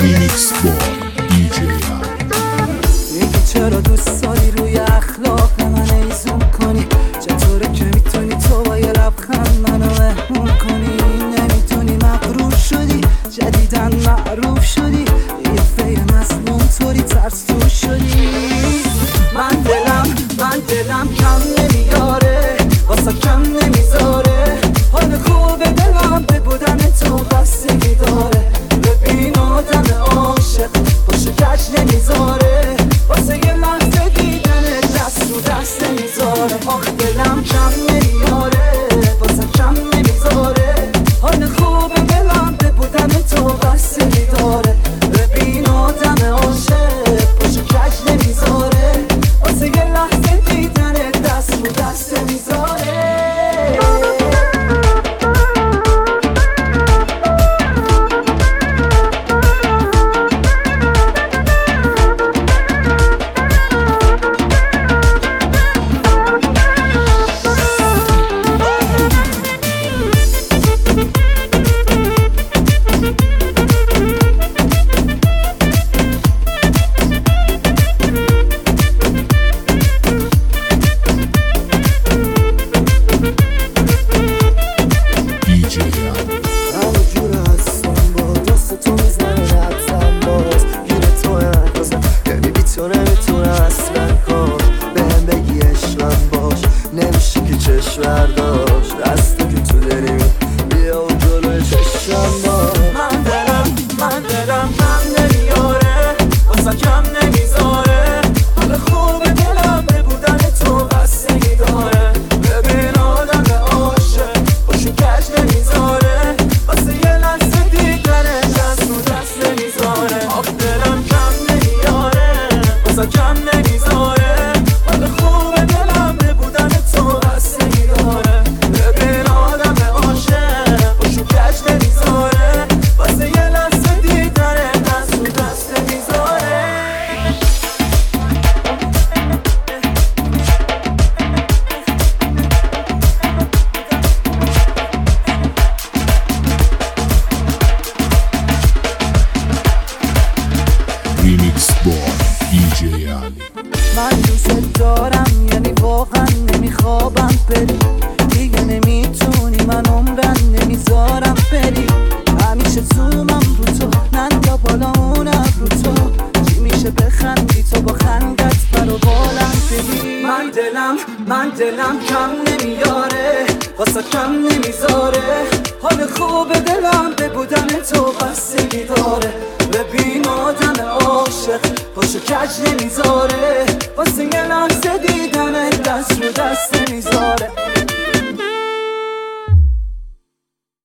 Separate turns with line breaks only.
ریمیکس با دیجی
میگی چرا دوست داری روی اخلاق من ایزون کنی؟ چطوره که میتونی تو با یه لبخند منو مهمون کنی؟ نمیتونی مغرور شدی جدیدن معروف شدی یه فی مظلوم طوری ترس تو شدی. من دلم کم نمیاره واسه کم نمیذاره حال خوب دلم به بودن تو بستگی داره. ببین آدم عاشق باشو کج نمیذاره واسه یه لحظه دیدن دست رو دست نمیذاره. آخ دلم کم نمیاره واسه کم نمیذاره حال خوب دلم به بودن تو بستگی داره. ببین آدم عاشق باشو کج نمیذاره واسه یه لحظه دیدن دست رو دست نمیذاره. نمیشه که چشم برداشت دستی که تو داری بیا و جلوی چشم باش. من دلم کم نمیاره واسه کم نمیذاره حال خوب دلم به بودن تو بستگی داره. ببین آدم عاشق باشو کج نمیذاره واسه یه لحظه دیدن دست رو دست نمیذاره. آخ دلم کم نمیاره واسه کم نمیذاره حال خوب دلم به بودن تو بستگی داره. ببین آدم عاشق باشو کج نمیذاره واسه یه لحظه دیدن دست رو دست نمیذاره.
ریمیکس با دیجی علی.
من دوست دارم یعنی واقعا نمیخوابم بری دیگه نمیتونی من عمرن نمیذارم بری. همیشه زومم رو تو نندا بالا اونم رو تو چی میشه بخندی تو با خندت برو بالم بری. من دلم کم نمیاره واسه کم نمیذاره حال خوب دلم به بودن تو بستگی داره. ببین آدم عاشق باشو کج نمیذاره واسه یه لحظه دیدن دست رو دست نمیذاره.